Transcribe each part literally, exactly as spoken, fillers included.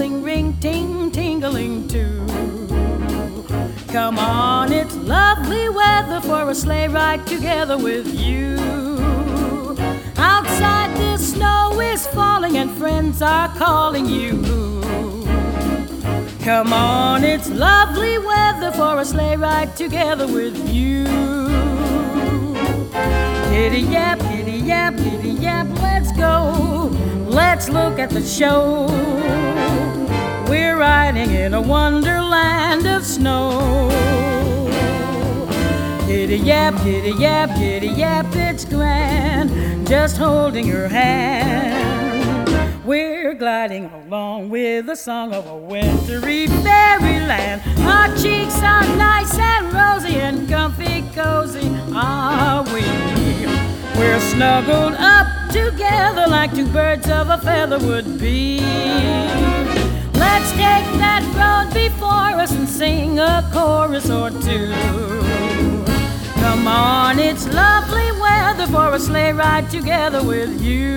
tingling, ring, ting, tingling too. Come on, it's lovely weather for a sleigh ride together with you. Outside the snow is falling and friends are calling you. Come on, it's lovely weather for a sleigh ride together with you. Giddy yap, giddy yap, giddy yap, let's go. Let's look at the show. We're riding in a wonderland of snow. Giddy yap, giddy yap, giddy yap, it's grand, just holding your hand. We're gliding along with the song of a wintry fairyland. Our cheeks are nice and rosy and comfy cozy are we. We're snuggled up together like two birds of a feather would be. Let's take that road before us and sing a chorus or two. Come on, it's lovely weather for a sleigh ride together with you.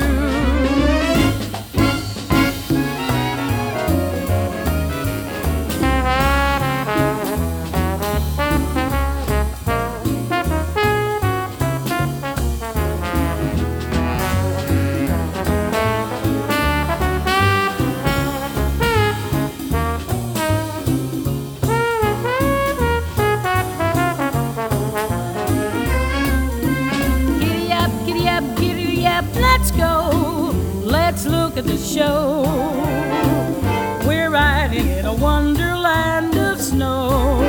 Let's go, let's look at the show. We're riding in a wonderland of snow.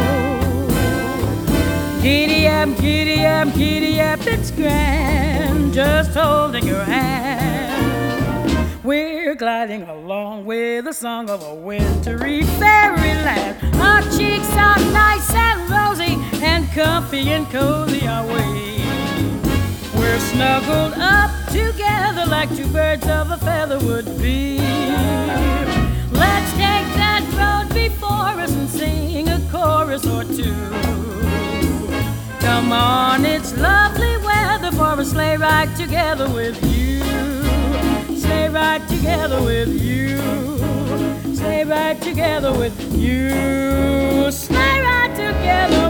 Giddy up, giddy up, giddy up, it's grand, just holding your hand. We're gliding along with the song of a wintry fairyland. Our cheeks are nice and rosy and comfy and cozy are we. We're snuggled up together like two birds of a feather would be. Let's take that road before us and sing a chorus or two. Come on, it's lovely weather for a sleigh ride together with you. Sleigh ride together with you. Sleigh ride together with you. Sleigh ride together